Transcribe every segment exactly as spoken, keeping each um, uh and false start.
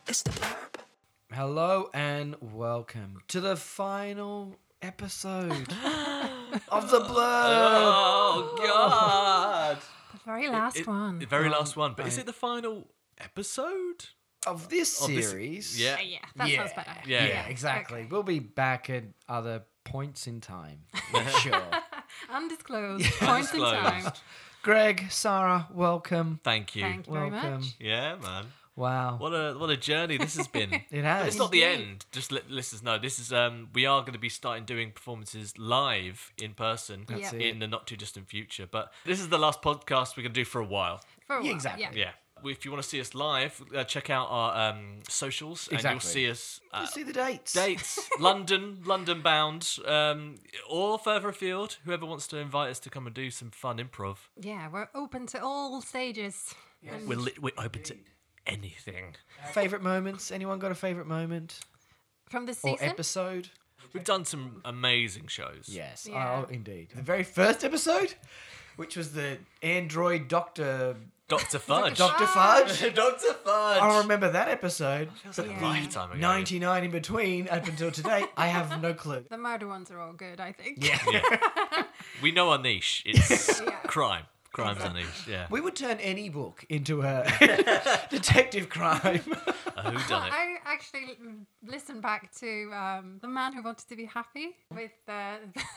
It's the blurb. Hello and welcome to the final episode of the blurb. Oh God! The very last It- one. The very Um, last one. But is I- it the final episode? Of this Of this- series. yeah. Uh, yeah, that sounds better. Yeah. Yeah, exactly. Okay. We'll be back at other points in time. Sure. Undisclosed. Points in time. Undisclosed. Greg, Sarah, welcome. Thank you. Thank you very Welcome. much. Yeah, man. Wow. What a what a journey this has been. It has. But it's not the Indeed. end. Just let listeners know. This is um we are going to be starting doing performances live in person That's Yeah. it. in the not too distant future. But this is the last podcast we're going to do for a while. For a Yeah, while, exactly. Yeah. Yeah. If you want to see us live, uh, check out our um, socials, and you'll Exactly. see us. Uh, You see the dates. dates London London bound um or further afield, whoever wants to invite us to come and do some fun improv. Yeah, we're open to all stages. And We're, li- we're open to anything. Favorite moments? Anyone got a favorite moment from the or season. episode? We've done some amazing shows. Yes. Yeah. Oh, indeed. The very first episode, which was the android doctor Doctor Fudge. Doctor Fudge. Doctor Fudge. I remember that episode. Feels like Yeah. a lifetime ago. ninety-nine in between up until today. I have no clue. The murder ones are all good, I think. Yeah. Yeah. We know our niche. It's Yeah. crime. Crime's our niche. Yeah. We would turn any book into a detective crime. A who done it? I actually mm, listened back to um, The Man Who Wanted to Be Happy with uh,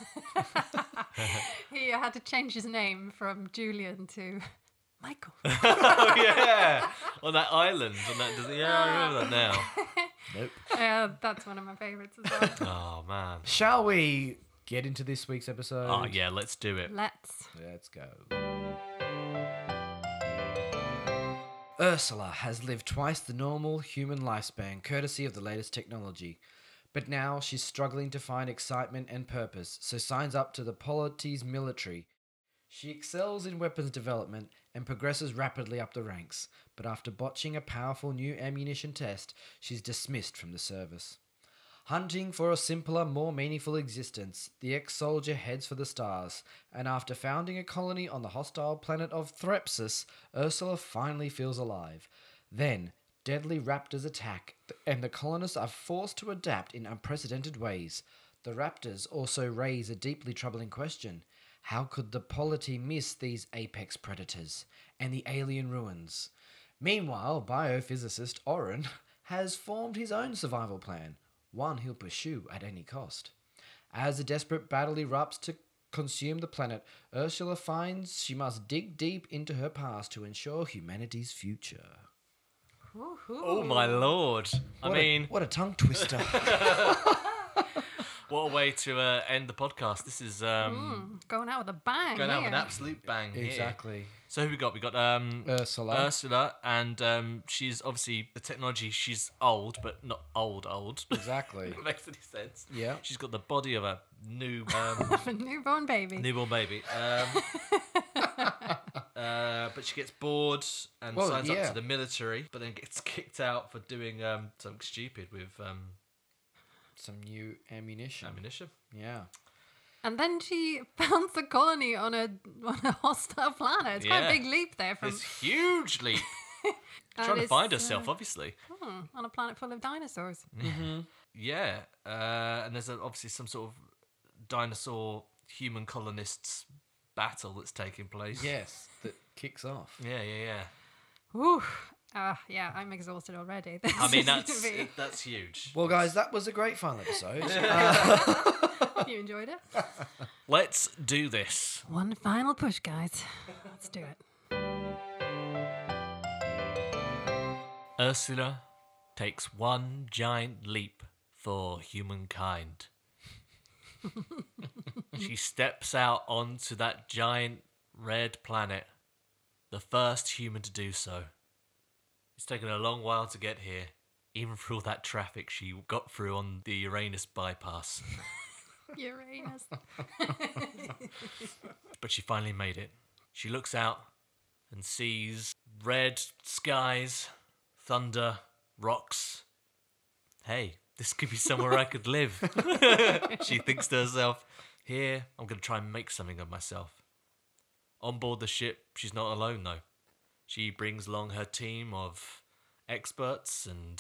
he had to change his name from Julian to Michael. Oh yeah. On that island. On that. Yeah, I remember that now. Nope. uh, that's one of my favorites as well. Oh man. Shall we get into this week's episode? Oh yeah. Let's do it. Let's. Let's go. Ursula has lived twice the normal human lifespan, courtesy of the latest technology. But now she's struggling to find excitement and purpose, so signs up to the Polites military. She excels in weapons development and progresses rapidly up the ranks, but after botching a powerful new ammunition test, she's dismissed from the service. Hunting for a simpler, more meaningful existence, the ex-soldier heads for the stars, and after founding a colony on the hostile planet of Threpsis, Ursula finally feels alive. Then, deadly raptors attack, and the colonists are forced to adapt in unprecedented ways. The raptors also raise a deeply troubling question. How could the polity miss these apex predators and the alien ruins? Meanwhile, biophysicist Oren has formed his own survival plan, one he'll pursue at any cost. As a desperate battle erupts to consume the planet, Ursula finds she must dig deep into her past to ensure humanity's future. Woohoo. Oh my lord. I What a- mean, what a tongue twister. what a way to uh, end the podcast. This is um, Mm, going out with a bang. going out with an here. absolute bang here. Exactly. So who we got? We got um, Ursula. Ursula, and um, she's obviously the technology. She's old, but not old old. Exactly. It makes any sense. Yeah. She's got the body of a new um, A newborn baby. newborn baby. Um, uh, but she gets bored and Well, signs yeah. up to the military, but then gets kicked out for doing um, something stupid with um, Some new ammunition. ammunition. Yeah. And then she founds a colony on a on a hostile planet. It's quite Yeah. a big leap there from This huge leap. and Trying to it's, find uh, herself, obviously. hmm, on a planet full of dinosaurs. Yeah, uh, and there's a, obviously some sort of dinosaur human colonists battle that's taking place. Yes, that kicks off. Yeah, yeah, yeah. Whew. Uh, yeah, I'm exhausted already. This I mean, is that's gonna be- that's huge. Well, guys, that was a great final episode. Uh, You enjoyed it? Let's do this. One final push, guys. Let's do it. Ursula takes one giant leap for humankind. She steps out onto that giant red planet, the first human to do so. It's taken a long while to get here, even through all that traffic she got through on the Uranus bypass. Uranus. But she finally made it. She looks out and sees red skies, thunder, rocks. Hey, this could be somewhere I could live. She thinks to herself, here, I'm going to try and make something of myself. On board the ship, she's not alone though. She brings along her team of experts and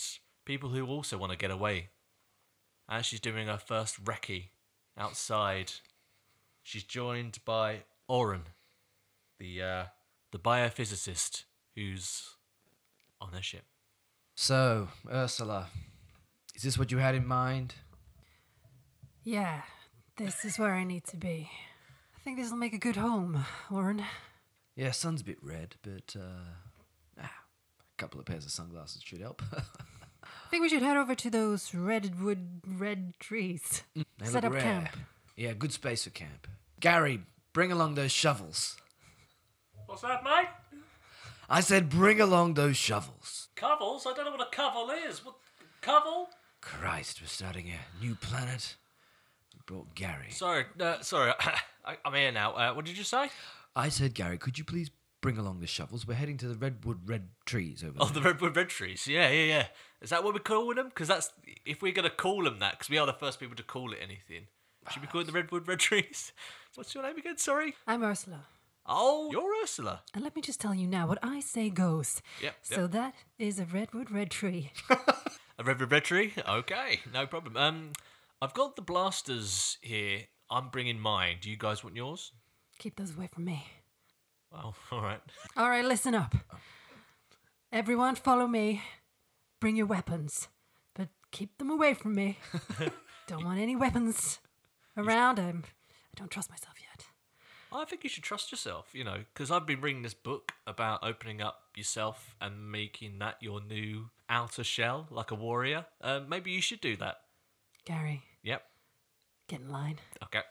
people who also want to get away. As she's doing her first recce outside, she's joined by Oren, the uh, the biophysicist who's on her ship. So, Ursula, is this what you had in mind? Yeah, this is where I need to be. I think this will make a good home, Oren. Yeah, sun's a bit red, but uh, ah, a couple of pairs of sunglasses should help. I think we should head over to those redwood red trees. They Set look up rare. camp. Yeah, good space for camp. Gary, bring along those shovels. What's that, mate? I said bring along those shovels. Covels? I don't know what a covel is. What covel? Christ, we're starting a new planet. We brought Gary. Sorry, uh, sorry. I, I'm here now. Uh, what did you say? I said, Gary, could you please bring along the shovels? We're heading to the redwood red trees over Oh, there. the redwood red trees. Yeah, yeah, yeah. Is that what we're calling them? Because that's if we're gonna call them that, because we are the first people to call it anything. Should we call it the redwood red trees? What's your name again? Sorry. I'm Ursula. Oh, you're Ursula. And let me just tell you now, what I say goes. Yep. So yep. that is a redwood red tree. A redwood red tree. Okay, no problem. Um, I've got the blasters here. I'm bringing mine. Do you guys want yours? Keep those away from me. Well, all right. All right, listen up. Everyone follow me. Bring your weapons. But keep them away from me. Don't want any weapons around. I'm, I don't trust myself yet. I think you should trust yourself, you know, because I've been reading this book about opening up yourself and making that your new outer shell, like a warrior. Uh, maybe you should do that. Gary, Yep. get in line. Okay.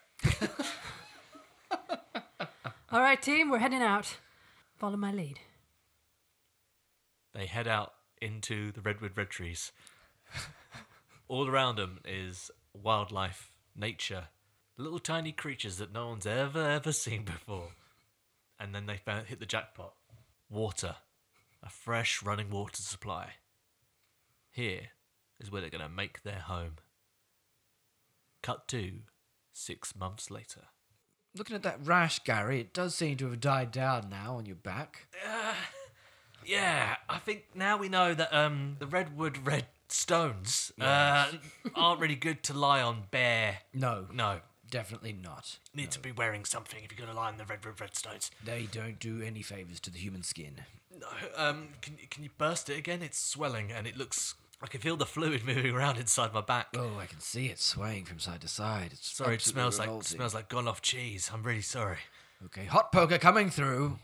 All right, team, we're heading out. Follow my lead. They head out into the redwood red trees. All around them is wildlife, nature, little tiny creatures that no one's ever, ever seen before. And then they found, hit the jackpot. Water. A fresh running water supply. Here is where they're going to make their home. Cut to six months later. Looking at that rash, Gary, it does seem to have died down now on your back. Uh, yeah, I think now we know that um, the redwood red stones uh, aren't really good to lie on bare. No, No. definitely not. Need to be wearing something if you're going to lie on the redwood red stones. They don't do any favours to the human skin. No, um, can, can you burst it again? It's swelling and it looks... I can feel the fluid moving around inside my back. Oh, I can see it swaying from side to side. It's Sorry, it absolutely smells like revolting. smells like gone off cheese. I'm really sorry. Okay, hot poker coming through.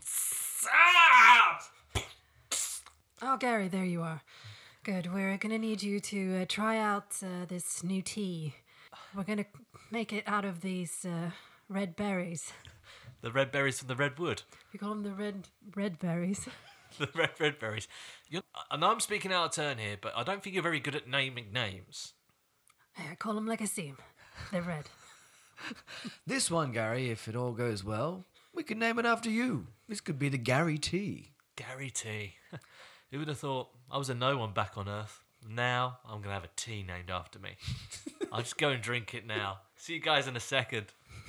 Oh, Gary, there you are. Good. We're going to need you to uh, try out uh, this new tea. We're going to make it out of these uh, red berries. The red berries from the redwood. We call them the red red berries. The red red berries. You're, I know I'm speaking out of turn here, but I don't think you're very good at naming names. I call them like I see 'em. They're red. This one, Gary, if it all goes well, we could name it after you. This could be the Gary Tea. Gary T. Who would have thought I was a no one back on Earth? Now I'm going to have a tea named after me. I'll just go and drink it now. See you guys in a second.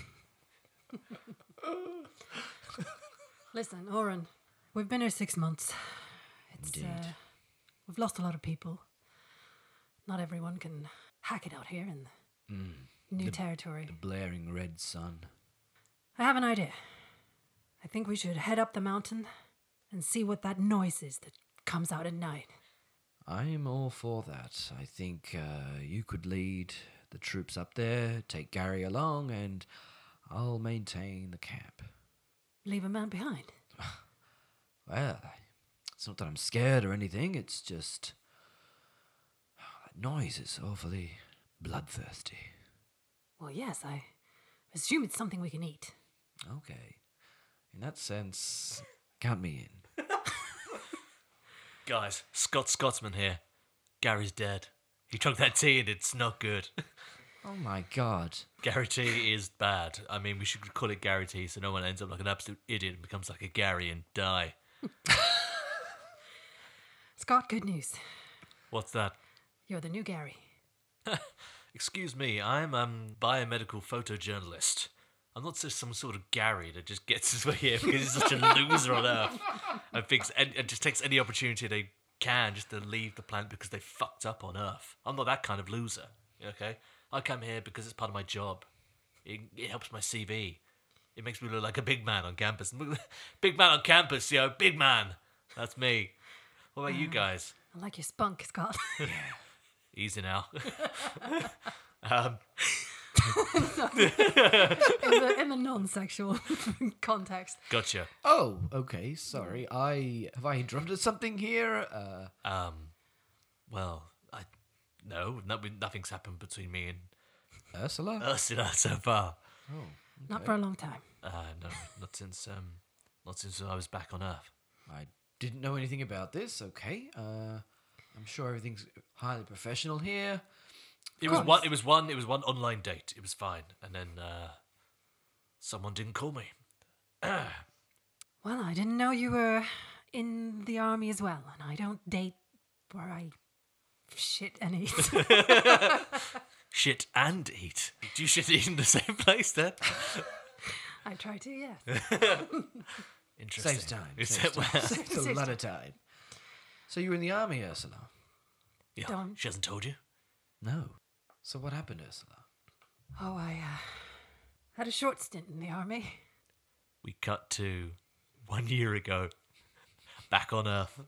Listen, Oren, we've been here six months. It's, Indeed. uh, we've lost a lot of people. Not everyone can hack it out here in new territory. The blaring red sun. I have an idea. I think we should head up the mountain and see what that noise is that comes out at night. I'm all for that. I think uh, you could lead the troops up there, take Gary along, and I'll maintain the camp. Leave a man behind. Well, it's not that I'm scared or anything, it's just... that noise is awfully bloodthirsty. Well, yes, I assume it's something we can eat. Okay. In that sense, count me in. Guys, Scott Scotsman here. Gary's dead. He drank that tea and it's not good. Oh my god. Gary T is bad. I mean, we should call it Gary T so no one ends up like an absolute idiot and becomes like a Gary and die. Scott, good news. What's that? You're the new Gary. Excuse me, I'm a um, biomedical photojournalist. I'm not just some sort of Gary that just gets his way here because he's such a loser on Earth and thinks and, and just takes any opportunity to can just to leave the planet because they fucked up on Earth. I'm not that kind of loser, okay? I come here because it's part of my job. It, it helps my C V. It makes me look like a big man on campus. Big man on campus, yo, big man. That's me. What about you guys? I like your spunk, Scott. Easy now. um, in the, in the non-sexual context. gotcha. Oh, okay. Sorry. I have I interrupted something here. Uh, Um, well, I no, no, nothing's happened between me and Ursula. Ursula so far. Oh, Not for a long time. Uh, no, not since um, not since I was back on Earth. I didn't know anything about this. Okay. Uh, I'm sure everything's highly professional here. It was one. It was one. It was one online date. It was fine, and then uh, someone didn't call me. Well, I didn't know you were in the army as well, and I don't date where I shit and eat. Shit and eat. Do you shit and eat in the same place then? I try to, yes. Interesting. Saves time. Is Saves it- time. well, Saves a lot of time. So you were in the army, Ursula? yeah, Don't- she hasn't told you. No. So what happened, Ursula? Oh, I uh, had a short stint in the army. We cut to one year ago, back on Earth.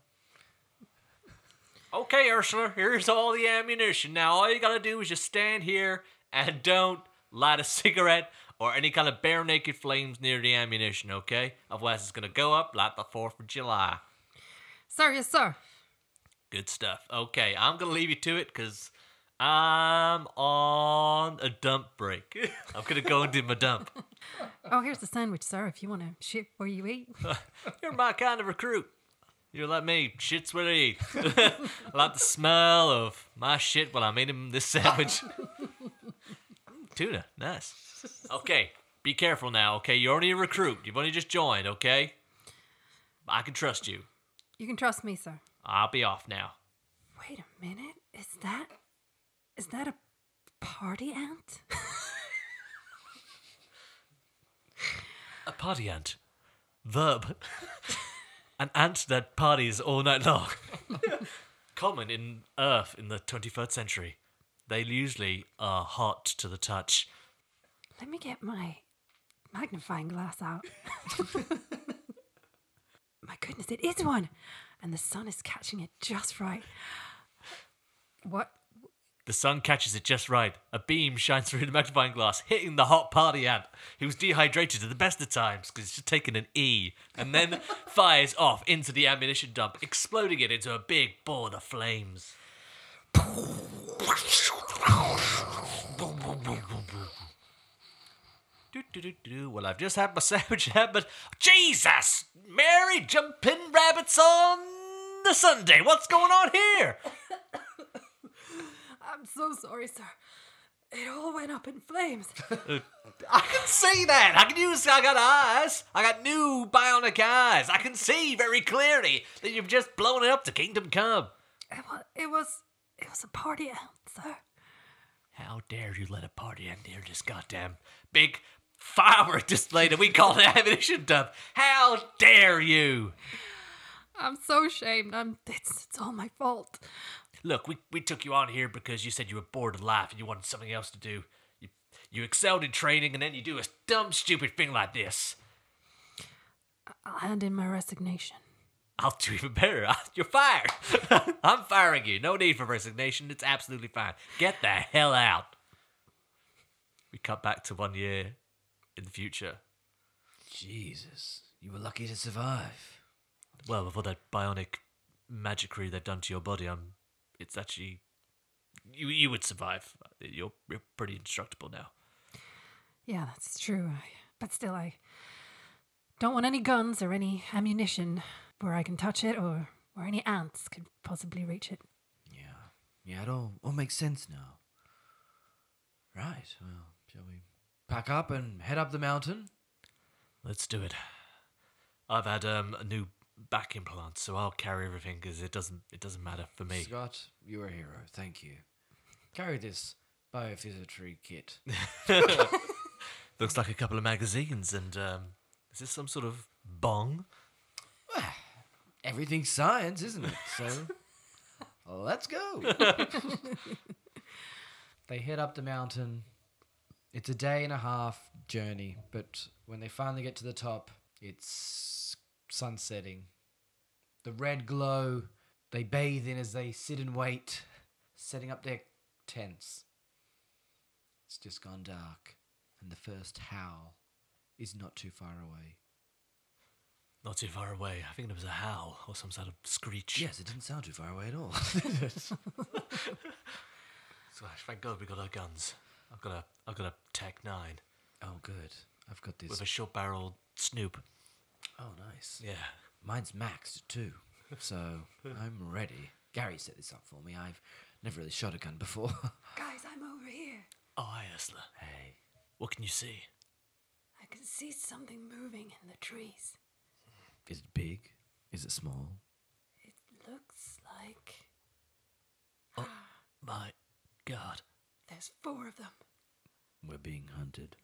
Okay, Ursula, here's all the ammunition. Now all you gotta do is just stand here and don't light a cigarette or any kind of bare naked flames near the ammunition, okay? Otherwise it's gonna go up like the fourth of July. Sir, yes, sir. Good stuff. Okay, I'm gonna leave you to it because I'm on a dump break. I'm gonna go and do my dump. Oh, here's the sandwich, sir, if you want to shit where you eat. You're my kind of recruit. You're like me, shit's what I eat. I like the smell of my shit while I'm eating this sandwich. Tuna, nice. Okay, be careful now, okay? You're only a recruit. You've only just joined, okay? I can trust you. You can trust me, sir. I'll be off now. Wait a minute. Is that... Is that a party ant? A party ant. Verb. An ant that parties all night long. Common in Earth in the twenty-first century. They usually are hot to the touch. Let me get my magnifying glass out. My goodness, it is one! And the sun is catching it just right. What? The sun catches it just right. A beam shines through the magnifying glass, hitting the hot party ant, who was dehydrated at the best of times because he's just taken an E, and then fires off into the ammunition dump, exploding it into a big ball of flames. Do-do-do-do. Well, I've just had my sandwich, but Jesus! Mary jumping rabbits on the Sunday. What's going on here? I'm so sorry, sir. It all went up in flames. I can see that. I can use. I got eyes. I got new bionic eyes. I can see very clearly that you've just blown it up to Kingdom Come. It was, it was, it was a party ant, sir. How dare you let a party end near this goddamn big firework display that we call an ammunition dump? How dare you? I'm so ashamed. I'm. It's, it's all my fault. Look, we, we took you on here because you said you were bored of life and you wanted something else to do. You you excelled in training and then you do a dumb, stupid thing like this. I'll hand in my resignation. I'll do even better. You're fired. I'm firing you. No need for resignation. It's absolutely fine. Get the hell out. We cut back to one year in the future. Jesus, you were lucky to survive. Well, with all that bionic magicry they've done to your body, I'm. It's actually. You you would survive. You're, you're pretty indestructible now. Yeah, that's true. I, but still, I don't want any guns or any ammunition where I can touch it or where any ants could possibly reach it. Yeah, yeah, it all, all makes sense now. Right, well, shall we pack up and head up the mountain? Let's do it. I've had um, a new back implant, so I'll carry everything because it doesn't it doesn't matter for me. Scott, you're a hero. Thank you. Carry this biophysicry kit. Looks like a couple of magazines, and um, is this some sort of bong? Everything's science, isn't it? So Let's go. They head up the mountain. It's a day and a half journey, but when they finally get to the top, it's sunsetting. The red glow they bathe in as they sit and wait, setting up their tents. It's just gone dark, and the first howl is not too far away. Not too far away. I think there was a howl or some sort of screech. Yes, it didn't sound too far away at all. So, thank God we got our guns. I've got a, I've got a Tech nine Oh, good. I've got this. with a short-barreled Snoop. Oh, nice. Yeah. Mine's maxed too, so I'm ready. Gary set this up for me. I've never really shot a gun before. Guys, I'm over here. Oh, hi, Ursula. Hey, What can you see? I can see something moving in the trees. is it big? Is it small? It looks like Oh, my God. there's four of them. We're being hunted.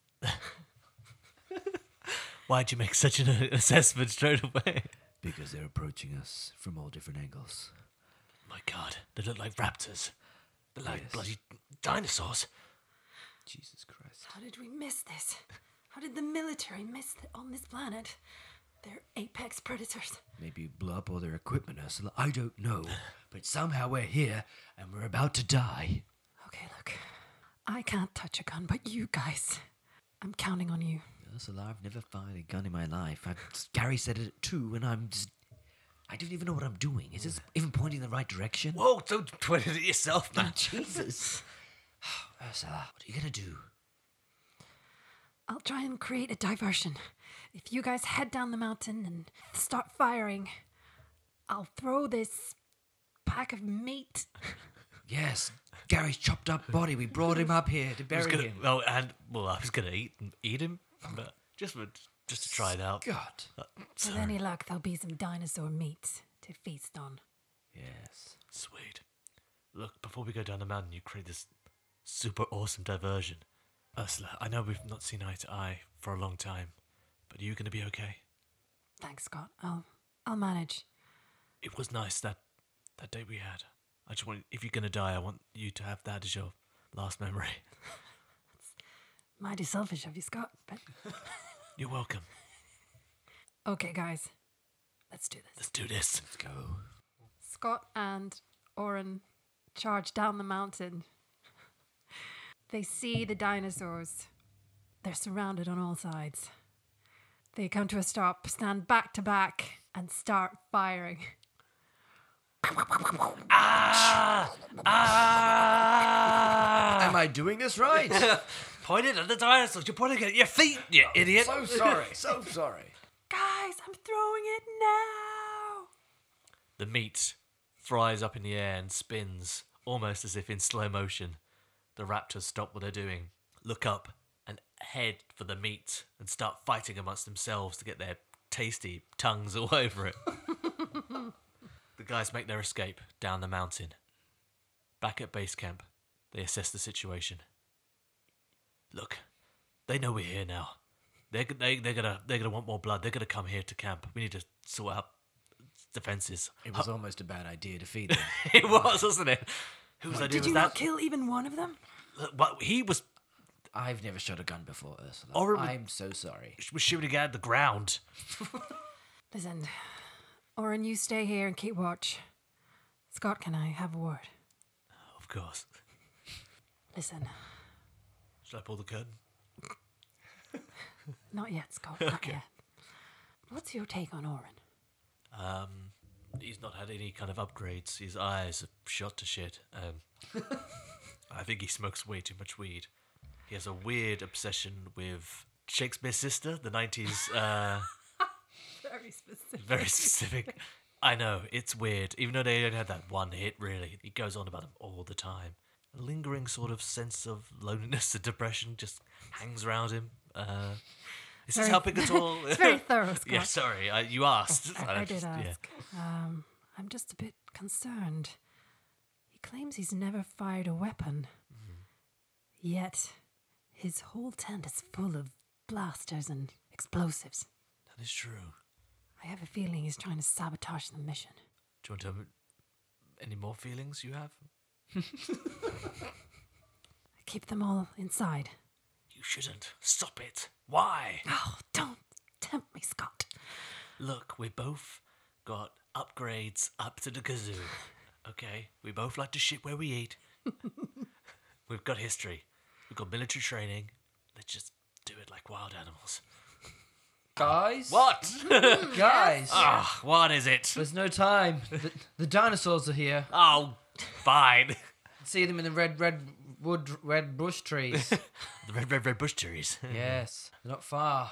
Why'd you make such an assessment straight away? Because they're approaching us from all different angles. My God, they look like raptors. They're like Yes. bloody dinosaurs. Jesus Christ. How did we miss this? How did the military miss th- on this planet? They're apex predators. Maybe you blew up all their equipment, Ursula. I don't know. But somehow we're here, and we're about to die. Okay, look. I can't touch a gun, but you guys. I'm counting on you. Ursula, I've never fired a gun in my life. I, Gary said it too, and I'm just... I don't even know what I'm doing. Is this even pointing in the right direction? Whoa, don't point it at yourself, man. Jesus. Ursula, what are you going to do? I'll try and create a diversion. If you guys head down the mountain and start firing, I'll throw this pack of meat. Yes, Gary's chopped up body. We brought him up here to I was bury gonna, him. oh, and well, I was gonna eat eat him, but just for, just to try it out. God. Uh, With sorry. any luck, there'll be some dinosaur meat to feast on. Yes. Sweet. Look, before we go down the mountain, you create this super awesome diversion. Ursula, I know we've not seen eye to eye for a long time, but are you gonna be okay? Thanks, Scott. I'll I'll manage. It was nice that that day we had. I just want, if you're gonna die, I want you to have that as your last memory. Mighty selfish of you, Scott, but You're welcome. okay, guys. Let's do this. Let's do this. Let's go. Scott and Oren charge down the mountain. They see the dinosaurs. They're surrounded on all sides. They come to a stop, stand back to back, and start firing. Ah! Ah! Am I doing this right? Point it at the dinosaurs. You're pointing at your feet, you idiot. So sorry. So sorry. Guys, I'm throwing it now! The meat fries up in the air and spins, almost as if in slow motion. The raptors stop what they're doing, look up, and head for the meat and start fighting amongst themselves to get their tasty tongues all over it. The guys make their escape down the mountain. Back at base camp, they assess the situation. Look, they know we're here now. They're g- they they're gonna they're gonna want more blood. They're gonna come here to camp. We need to sort out defenses. It was almost a bad idea to feed them. It was, wasn't it? Whose idea Did was you that? not kill even one of them? What, he was I've never shot a gun before, Ursula. Horrible. I'm so sorry. was shooting at the ground. Listen, Oren, you stay here and keep watch. Scott, can I have a word? Of course. Listen, Should I pull the curtain? not yet, Scott, not Okay. yet. What's your take on Oren? Um, he's not had any kind of upgrades. His eyes are shot to shit. Um, I think he smokes way too much weed. He has a weird obsession with Shakespeare's sister, the nineties. Uh, Very specific. very specific. I know, it's weird. Even though they only had that one hit, really, he goes on about him all the time. A lingering sort of sense of loneliness and depression just hangs around him. Uh, is this Very- helping at all? It's very thorough, Scott. Yeah, sorry, I, you asked. I, I did just- yeah. ask. Um, I'm just a bit concerned. He claims he's never fired a weapon. Yet, his whole tent is full of blasters and explosives. That is true. I have a feeling he's trying to sabotage the mission. Do you want to any more feelings you have? Keep them all inside. You shouldn't. Stop it. Why? Oh, don't tempt me, Scott. Look, we both got upgrades up to the kazoo. Okay? We both like to shit where we eat. We've got history. We've got military training. Let's just do it like wild animals. Guys? What? Guys! Ah, what is it? There's no time. The, the dinosaurs are here. Oh, fine. See them in the red, red wood, red bush trees. The red, red, red bush trees. Yes, they're not far.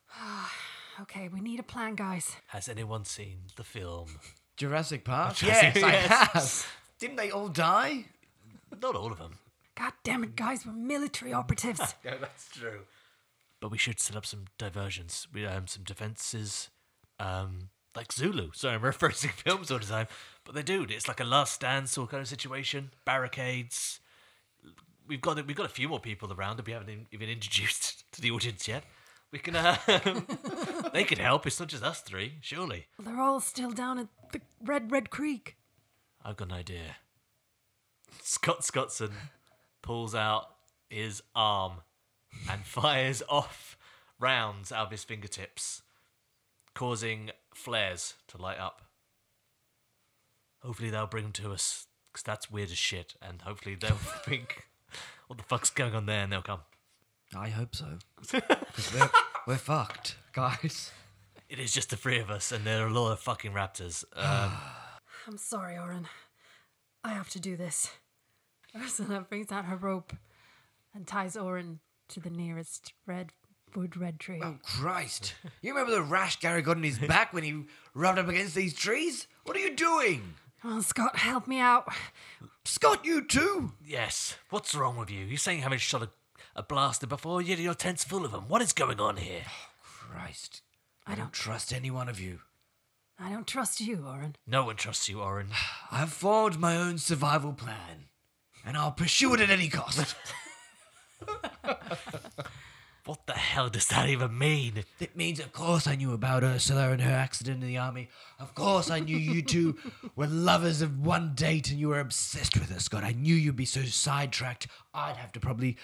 Okay, we need a plan, guys. Has anyone seen the film? Jurassic Park? Jurassic- Yes, I yes. have. Didn't they all die? Not all of them. God damn it, guys, we're military operatives. No, that's true. But we should set up some diversions. We um some defenses, um like Zulu. Sorry, I'm referencing films all the time, but they do. It's like a last stand sort of kind of situation. Barricades. We've got we've got a few more people around that we haven't even introduced to the audience yet. We can. Uh, they could help. It's not just us three, surely. They're all still down at the Red Red Creek. I've got an idea. Scott Scottson pulls out his arm and fires off rounds out of his fingertips, causing flares to light up. Hopefully they'll bring them to us, because that's weird as shit, and hopefully they'll think, what the fuck's going on there, and they'll come. I hope so. 'Cause we're, we're fucked, guys. It is just the three of us, and there are a lot of fucking raptors. Um, I'm sorry, Oren. I have to do this. Ursula brings out her rope and ties Oren to the nearest red wood red tree. Oh, Christ. You remember the rash Gary got in his back when he rubbed up against these trees? What are you doing? Oh, Scott, help me out. Scott, you too. yes, what's wrong with you? You're saying you haven't shot a, a blaster before, yet your tent's full of them. What is going on here? Christ. I I don't don't- trust any one of you. I don't trust you, Oren. No one trusts you, Oren. I have formed my own survival plan, and I'll pursue it at any cost. What the hell does that even mean? It means, of course, I knew about Ursula and her accident in the army. Of course, I knew you two were lovers of one date and you were obsessed with her, Scott. I knew you'd be so sidetracked, I'd have to probably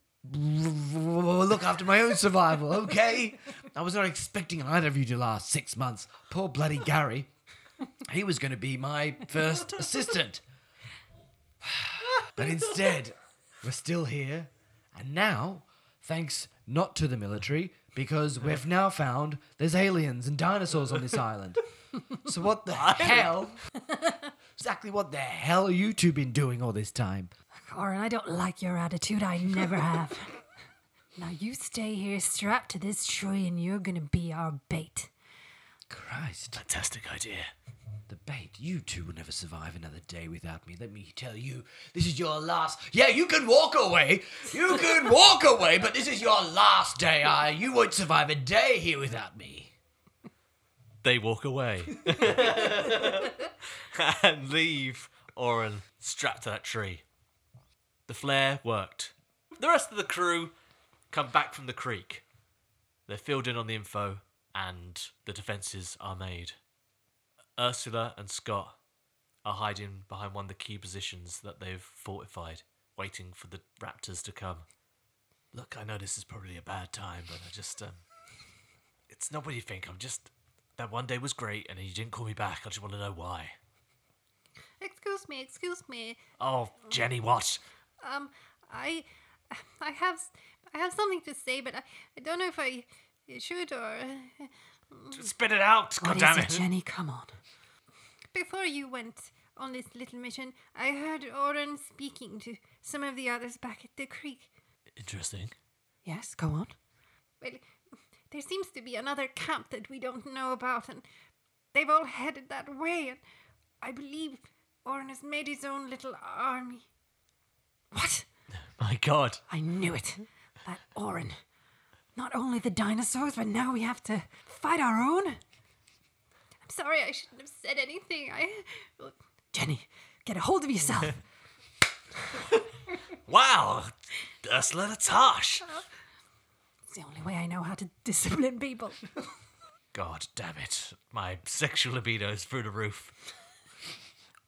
look after my own survival, okay? I was not expecting either of you to last six months. Poor bloody Gary. He was going to be my first assistant. But instead, we're still here. And now, thanks not to the military, because we've now found there's aliens and dinosaurs on this island. So what the hell? Exactly what the hell are you two been doing all this time? Oren, I don't like your attitude. I never have. Now you stay here strapped to this tree and you're gonna be our bait. Christ. Fantastic idea. The bait. You two will never survive another day without me. Let me tell you, this is your last... Yeah, you can walk away. You can walk away, but this is your last day. I. You won't survive a day here without me. They walk away and leave Oren strapped to that tree. The flare worked. The rest of the crew come back from the creek. They're filled in on the info and the defences are made. Ursula and Scott are hiding behind one of the key positions that they've fortified, waiting for the raptors to come. Look, I know this is probably a bad time, but I just, um... it's not what you think. I'm just... That one day was great, and you didn't call me back. I just want to know why. Excuse me, excuse me. Oh, Jenny, what? Um, I, I have, I have something to say, but I, I don't know if I should or. Spit it out, What is goddammit. it, Jenny? Come on. Before you went on this little mission, I heard Oren speaking to some of the others back at the creek. Interesting. Yes, go on. Well, there seems to be another camp that we don't know about, and they've all headed that way. And I believe Oren has made his own little army. What? My God. I knew it. That Oren. Not only the dinosaurs, but now we have to fight our own? I'm sorry, I shouldn't have said anything. I. Jenny, get a hold of yourself. Wow. Ursula, that's harsh. It's the only way I know how to discipline people. God damn it. My sexual libido is through the roof.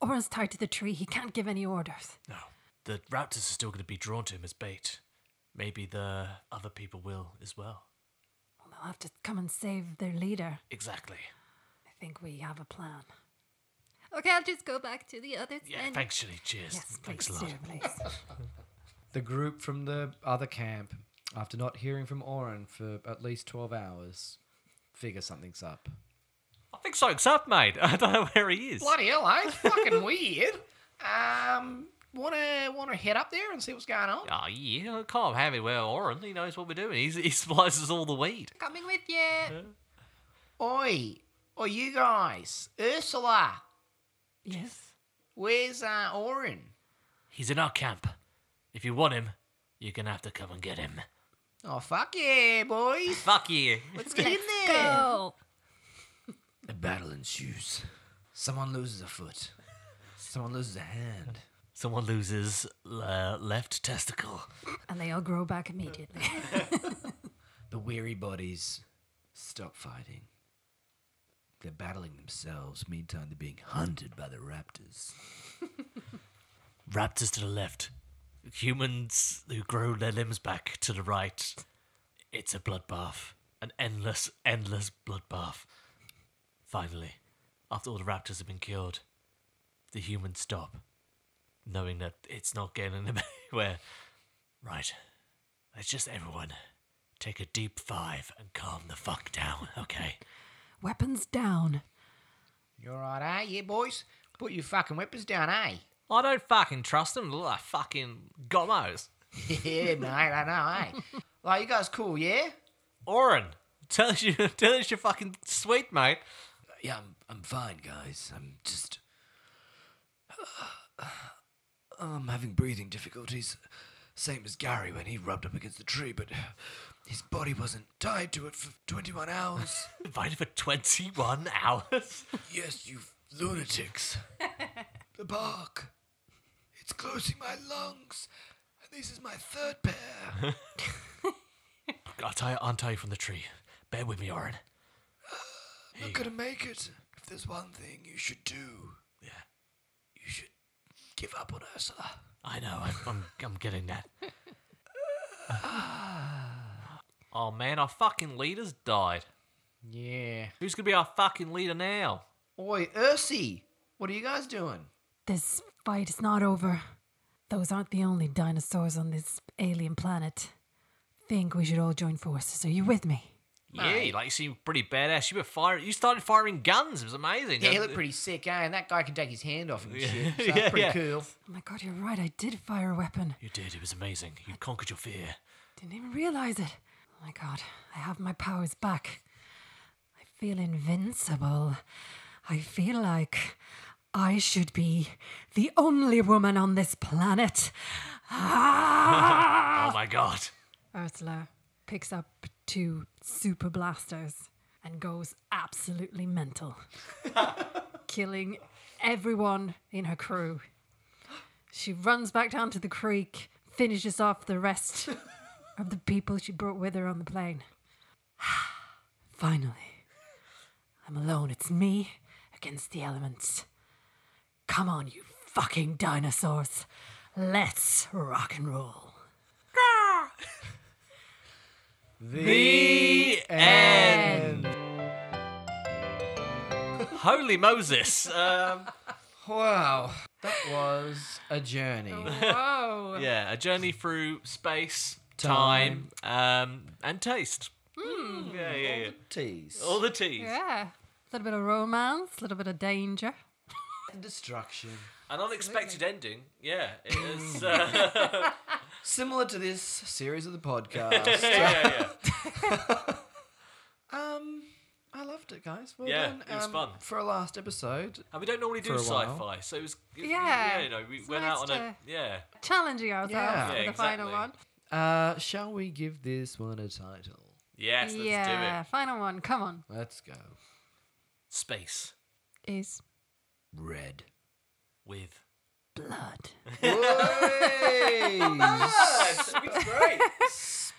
Oren's tied to the tree. He can't give any orders. No. The raptors are still going to be drawn to him as bait. Maybe the other people will as well. Well, they'll have to come and save their leader. Exactly. I think we have a plan. Okay, I'll just go back to the others Yeah, then. thanks, Shirley. Cheers. Yes, Thanks please a lot. do, please. The group from the other camp, after not hearing from Oren for at least twelve hours, figure something's up. I think something's up, mate. I don't know where he is. Bloody hell, eh? It's fucking weird. Um, wanna wanna head up there and see what's going on? Oh, yeah. I can't have it where Oren. He knows what we're doing. He's, he supplies us all the weed. Coming with you. Oi, oi, you guys, Ursula, Yes. where's uh Oren? He's in our camp. If you want him, you're going to have to come and get him. Oh fuck yeah, boys! Fuck you. Let's get in there. Go. A battle ensues. Someone loses a foot. Someone loses a hand. Someone loses uh, left testicle. And they all grow back immediately. The weary bodies stop fighting. They're battling themselves. Meantime, they're being hunted by the raptors. Raptors to the left. Humans who grow their limbs back to the right. It's a bloodbath. An endless, endless bloodbath. Finally, after all the raptors have been killed, the humans stop, knowing that it's not getting them anywhere. Right. Let's just everyone take a deep five and calm the fuck down, okay? Weapons down. You alright, eh? Yeah, boys? Put your fucking weapons down, eh? I don't fucking trust them. They look like fucking gomos. Yeah, mate, I know, eh? Like, you guys cool, yeah? Oren, tell us, you, tell us you're fucking sweet, mate. Yeah, I'm, I'm fine, guys. I'm just. I'm having breathing difficulties. Same as Gary when he rubbed up against the tree, but his body wasn't tied to it for twenty-one hours. Invited for twenty-one hours? Yes, you lunatics. The bark. It's closing my lungs. And this is my third pair. I'll tie, untie you from the tree. Bear with me, Oren. I'm not gonna make it. If there's one thing you should do, Yeah, you should give up on Ursula. I know. I'm, I'm, I'm getting that. Oh man, our fucking leader's died. Yeah. Who's gonna be our fucking leader now? Oi, Ursi, what are you guys doing? This fight is not over. Those aren't the only dinosaurs on this alien planet. Think we should all join forces. Are you with me? Yeah, you like you seem pretty badass. You were firing. You started firing guns. It was amazing. Yeah, he looked pretty sick, eh? And that guy can take his hand off and shit. So that's Yeah, pretty yeah. cool. Oh my god, you're right. I did fire a weapon. You did. It was amazing. You conquered your fear. Didn't even realize it. Oh my god, I have my powers back. I feel invincible. I feel like I should be the only woman on this planet. Ah! Oh my god. Ursula picks up two super blasters and goes absolutely mental, killing everyone in her crew. She runs back down to the creek, finishes off the rest of the people she brought with her on the plane. Finally, I'm alone. It's me against the elements. Come on, you fucking dinosaurs. Let's rock and roll. The end. Holy Moses. Um, Wow, that was a journey. Whoa. yeah, a journey through space, time, um, and taste. Mm, yeah, yeah, yeah. Tease. All the T's. Yeah. A little bit of romance, a little bit of danger. And destruction. An unexpected ending. Yeah, it is. Uh, Similar to this series of the podcast. yeah, yeah. Um, I loved it, guys. Well Yeah, done. it was Um, fun. For a last episode. And we don't normally do For a while. sci-fi, so it was. It, Yeah, you know, we it's went nice out on a. to- Yeah. Challenging ourselves Yeah. for Yeah, the final exactly. one. Uh, shall we give this one a title? Yes, let's yeah, do it. final one. Come on. Let's go. Space Is Red. with. blood. Boys! It's great.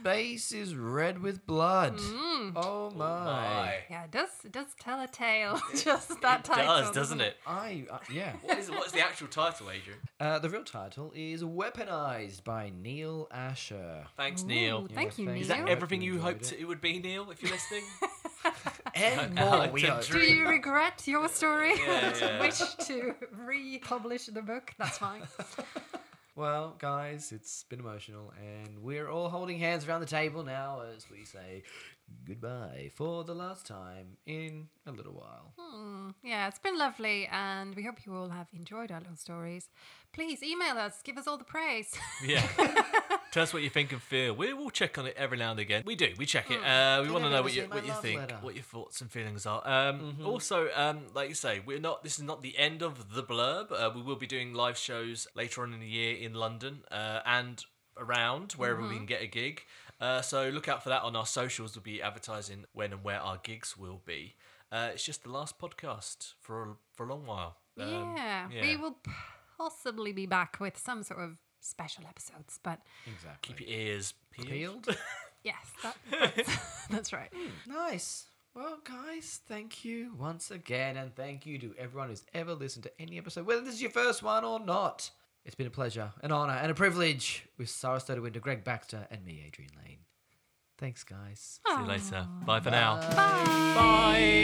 space is red with blood. Oh my. My. Yeah, it does. It does tell a tale. Just that It title. does, doesn't it? I uh, yeah. What is, what's the actual title, Adrian? Uh, the real title is Weaponized by Neil Asher. Thanks, Ooh, Neil. Thank you, thanks. Neil. Is that Neil. everything you Enjoyed hoped it. it would be, Neil, if you're listening? And I more. like We to are- Do you regret your story? Yeah, yeah. Wish to republish the book? That's fine. Well, guys, it's been emotional, and we're all holding hands around the table now as we say goodbye for the last time in a little while. Hmm, yeah, it's been lovely, and we hope you all have enjoyed our little stories. Please email us, give us all the praise. Yeah. Tell us what you think and feel. We will check on it every now and again. We do. We check it. Hmm. Uh, we Did want to I know ever what you see my what you love think, letter? what your thoughts and feelings are. Um, Also, um, like you say, we're not. This is not the end of the blurb. Uh, we will be doing live shows later on in the year in London uh, and around wherever we can get a gig. Uh, so look out for that on our socials. We'll be advertising when and where our gigs will be. Uh, it's just the last podcast for a, for a long while. Um, yeah, yeah. we will possibly be back with some sort of special episodes, but Exactly. Keep your ears peeled. Peeled? yes, that, that's, that's right. Nice. Well, guys, thank you once again, and thank you to everyone who's ever listened to any episode, whether this is your first one or not. It's been a pleasure, an honour, and a privilege with Sarah Stodewinter, Greg Baxter, and me, Adrian Lane. Thanks, guys. See you later. Bye for now. Bye. Bye.